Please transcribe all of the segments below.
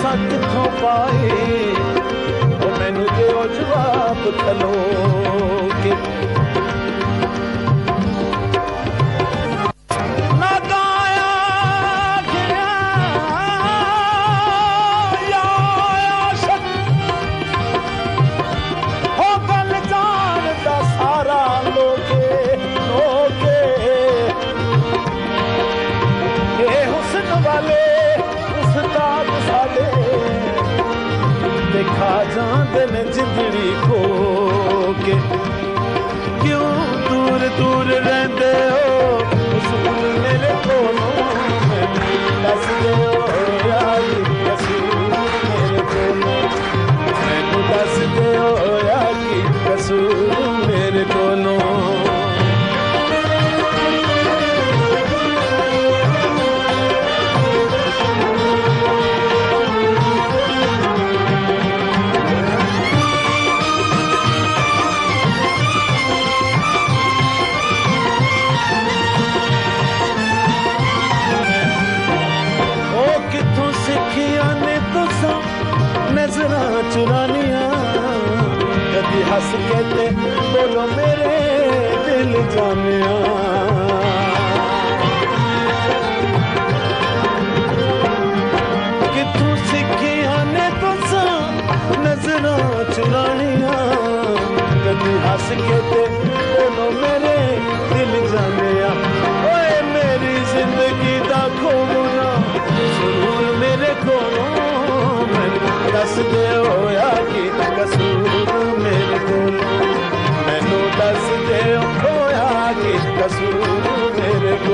दसा किथों पाई ओ मैनू दिओ जवाब खलो के खा जाते ने जिंदड़ी को के क्यों दूर दूर रहते हो उसूल मेरे को दस दो यार कसूर मेरे को मैनू दस दो यार कसूर मेरे को नजरा चुरानिया कभी हंस के ते बोलो मेरे दिल जानिया कितों सीखिया ने तुसा नजरा चुरानिया कभी हंस के ते बोलो मेरे दिल जानिया ओए मेरी जिंदगी दा खोना सुरूर मेरे को दस दे होया कि कसूर मेरे को मैनू दस दे होया कि कसूर मेरे को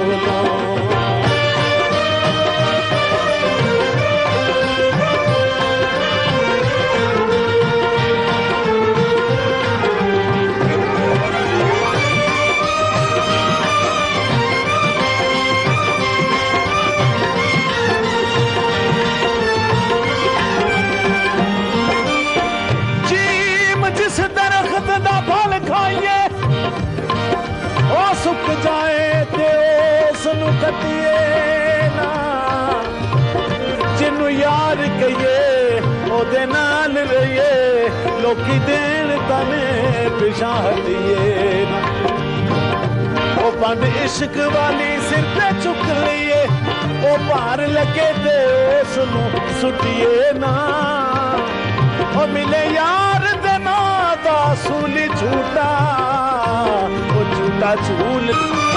सुख जाए ते उसनू कटिए ना जिन्नू यार कहिए ओदे नाल रहिए लोकी देन तने पिछा हटिए ना ओ पंड इश्क वाली सिर पे चुक लईए ओ भार लगे ते उसनू सुटिए ना ओ मिले यार दे ना दा सूली झूठा झूठा झूल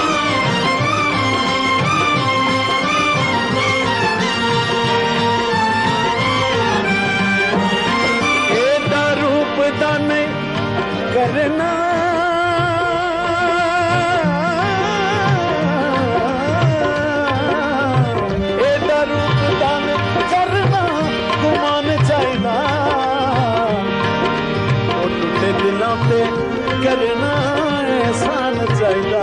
एदा रूप दा नहीं करना एदा रूप दा नहीं करना गुमान चाहिदा ओ टूटे दिलों पे करना एहसान चाहिदा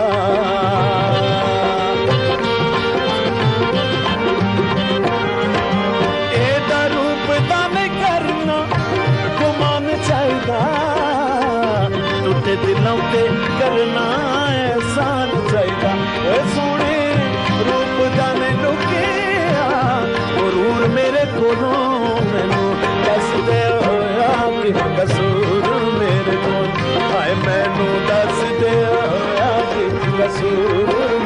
एदा रूप दा नहीं करना गुमान चाहिदा टूटे दिलों पे करना एहसान चाहिदा सोने रूप दा नहीं लुकिया गुरूर मेरे कोलों मैनू दस दे होया कि कसूर मेरे को हाय मैनू दस दे होया कि कसूर